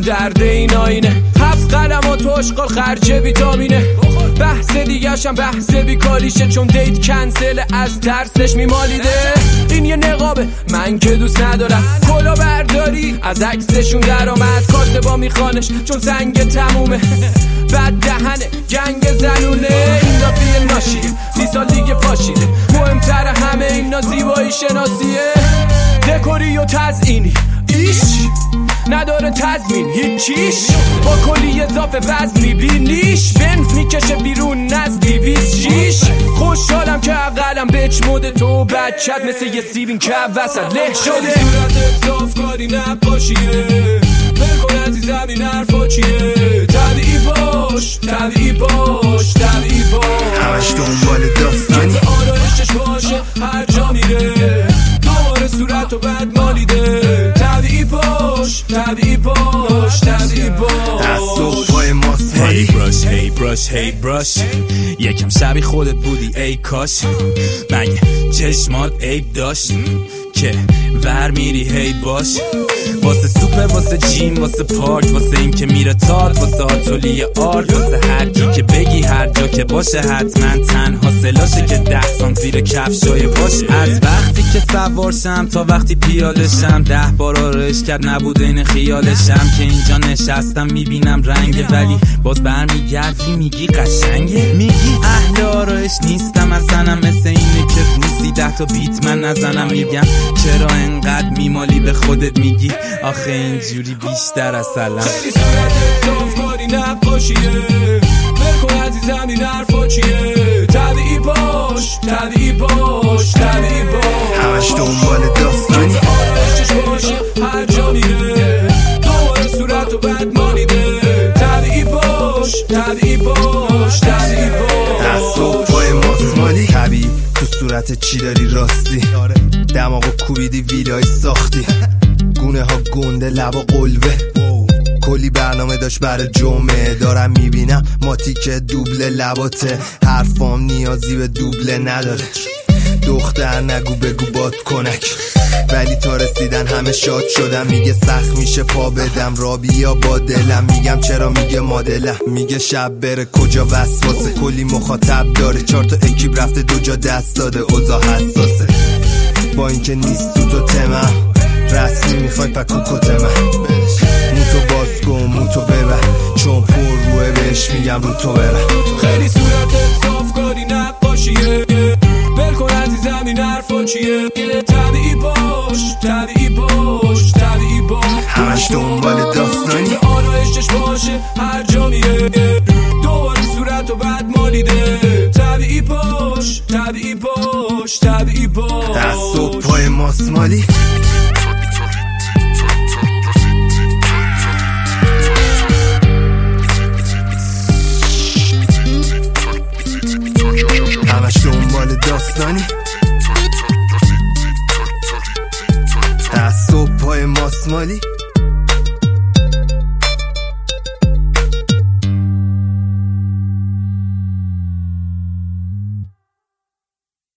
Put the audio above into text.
درد این آینه. 7 قلم و تو اشغال خرج ویتامینه. بحث دیگرشم بحث بیکاریشه، چون دیت کنسل از ترسش میمالیده. این یه نقابه من که دوست ندارم، کلا برداری از عکسشون درآمد. کاسبا میخوانش چون سنگ تمومه، بد دهنه گنگ زنونه. این دافیه ناشیه 30 سال دیگه پاشیده. مهمتر همه اینا زیبایی شناسیه. دکوری و تزئینی ایش نداره تضمین هیچیش، با کلی اضافه وزن میبینیش. بنز میکشه بیرون از 206. خوشحالم که عقلم بچموده تو بچت مثل یه سیبین که وسط له شده. صورت صافکاری نقاشیه، بکن عزیزم این حرفا چیه. طبیعی باش طبیعی باش طبیعی باش، همش دنبال داستانی که آرایشش باشه هر جا میره. دوباره صورت و بد مالیده. طبیعی باش طبیعی باش طبیعی باش. از صبح پای ماسمالی. Hey brush hey brush hey brush، یکم شبیه خودت بودی ای کاش. مگه چشمات عیب داشت که ور میری هی باش. واسه سوپر واسه جیم واسه پارک، واسه این که میره تارت، واسه آتولیه آرت، واسه هر کی که بگی هر جا که باشه حتما تنها سلاشه که 10 سانت زیر کفشای باشه. از وقتی که سوارشم تا وقتی پیادشم 10 بار آرایش کرد نبود این خیالشم. که اینجا نشستم میبینم رنگه، ولی باز برمیگردی میگی قشنگه. میگی اهل آرایش نیستم اصلا، مثل اینه که روزی 10 تا بیت من نزنم. میگم چرا انقدر میمالی به خودت، میگی آخه اینجوری بیشتر از سلام. خیلی صورت صافکاری نقاشیه، بکن عزیزم این حرفا چیه. طبیعی باش طبیعی باش طبیعی باش، همش دنبال داستانی که آرایشش باشه هر جا میره. دوباره صورت و بد مالیده. طبیعی باش طبیعی باش طبیعی باش. از صبح پای ماسمالی. طبیعی تو صورت چی داری راستی، دماغو کوبیدی ویلای ساختی. گونه ها گنده لبا قلوه، کلی برنامه داشت برای جمعه. دارم میبینم ماتی که دوبله لباته، حرفام نیازی به دوبله نداره. دختر نگو بگو باد کنک، ولی تا رسیدن همه شاد شدم. میگه سخت میشه پا بدم را بیا با دلم. میگم چرا میگه مادلم. میگه شب بره کجا وسواسه، کلی مخاطب داره. 4 تا اکیب رفته 2 جا دست داده، اوضاع حساسه. با اینکه نیست تو تمم رسمی میخوای پکو کتمم. موتو باز کن موتو ببر، چون پر روه بهش میگم رو تو برم. خیلی صورت صافکاری نقاشیه، بلکن عزیزم این حرفا چیه. طبیعی باش طبیعی باش طبیعی باش، همش دنبال داستانی که آرایشش باشه هر جا میره. دوباره صورت و بد مالیده. طبیعی باش طبیعی باش طبیعی باش. از صبح پای ماسمالی. همش دنبال داستانی. از صبح پای ماسمالی.